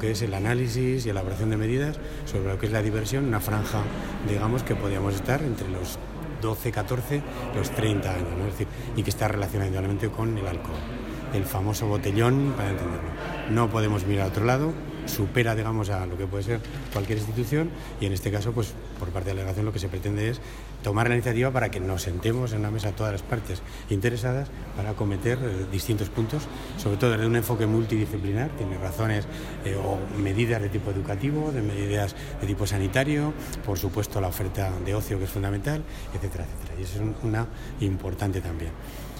que es el análisis y elaboración de medidas sobre lo que es la diversión, una franja, digamos, que podríamos estar entre los 12, 14, los 30 años, ¿no? Es decir, y que está relacionado indudablemente con el alcohol. El famoso botellón, para entenderlo. No podemos mirar a otro lado, supera, digamos, a lo que puede ser cualquier institución, y en este caso, pues, por parte de la delegación lo que se pretende es tomar la iniciativa para que nos sentemos en la mesa todas las partes interesadas para acometer distintos puntos, sobre todo desde un enfoque multidisciplinar, tiene razones o medidas de tipo educativo, de medidas de tipo sanitario, por supuesto la oferta de ocio, que es fundamental, etcétera, etcétera. Y eso es una importante también.